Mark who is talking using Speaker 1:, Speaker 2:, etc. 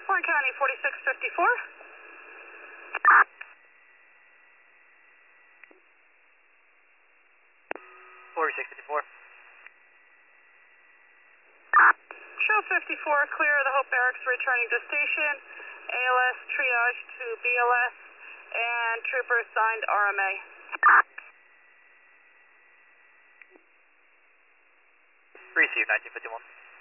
Speaker 1: Warren County 4654.
Speaker 2: 4654.
Speaker 1: Show 54, clear of the Hope Barracks returning to station. ALS triage to BLS and trooper signed RMA.
Speaker 2: Receive 1951.